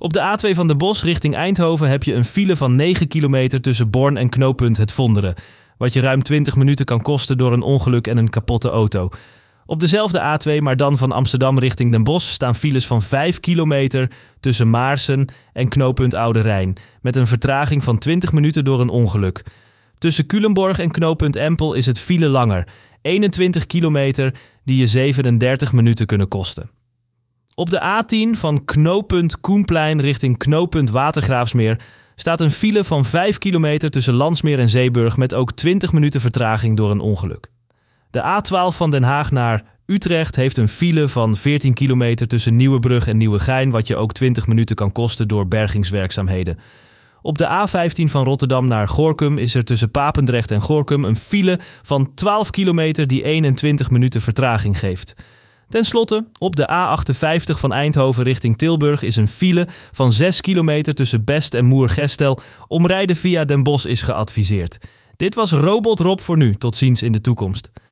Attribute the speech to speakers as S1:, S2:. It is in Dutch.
S1: Op de A2 van Den Bosch richting Eindhoven heb je een file van 9 kilometer tussen Born en knooppunt Het Vonderen. Wat je ruim 20 minuten kan kosten door een ongeluk en een kapotte auto. Op dezelfde A2, maar dan van Amsterdam richting Den Bosch, staan files van 5 kilometer tussen Maarsen en knooppunt Oude Rijn. Met een vertraging van 20 minuten door een ongeluk. Tussen Culemborg en knooppunt Empel is het file langer. 21 kilometer die je 37 minuten kunnen kosten. Op de A10 van knooppunt Koenplein richting knooppunt Watergraafsmeer staat een file van 5 kilometer tussen Landsmeer en Zeeburg met ook 20 minuten vertraging door een ongeluk. De A12 van Den Haag naar Utrecht heeft een file van 14 kilometer tussen Nieuwebrug en Nieuwegein, wat je ook 20 minuten kan kosten door bergingswerkzaamheden. Op de A15 van Rotterdam naar Gorinchem is er tussen Papendrecht en Gorinchem een file van 12 kilometer die 21 minuten vertraging geeft. Ten slotte, op de A58 van Eindhoven richting Tilburg is een file van 6 kilometer tussen Best en Moergestel. Omrijden via Den Bosch is geadviseerd. Dit was Robot Rob voor nu. Tot ziens in de toekomst.